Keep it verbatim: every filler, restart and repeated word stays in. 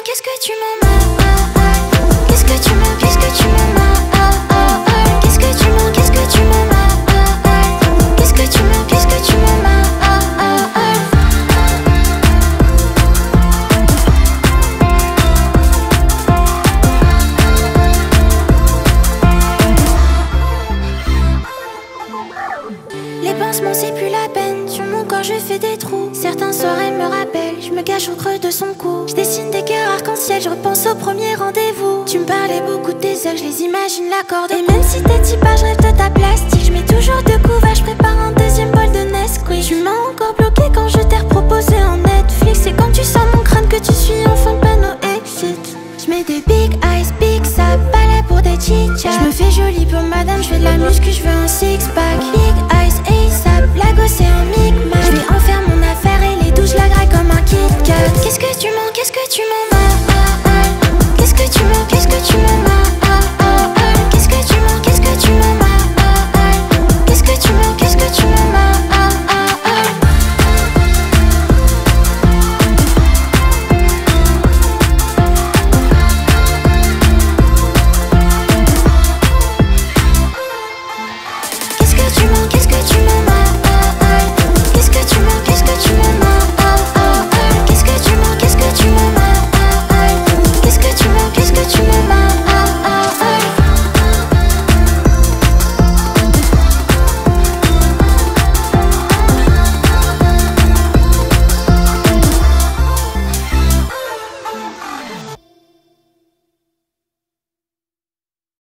qu'est-ce que tu m'en m'as? Qu'est-ce que tu m'as, qu'est-ce que tu m'en m'as? Qu'est-ce que tu m'as, qu'est-ce que tu m'en m'as? Qu'est-ce que tu m'as, qu'est-ce que tu m'en m'as? Les pansements c'est plus la peine, sur mon corps je fais des trous. Certains soirs elle me rappelle, je me cache au creux de son cou. Je dessine des cœurs arc-en-ciel, je repense au premier rendez-vous. Tu me parlais beaucoup de tes ailes, je les imagine l'accorder. Et même si t'es type, je rêve de ta plastique. Je mets toujours deux couverts, je prépare un deuxième.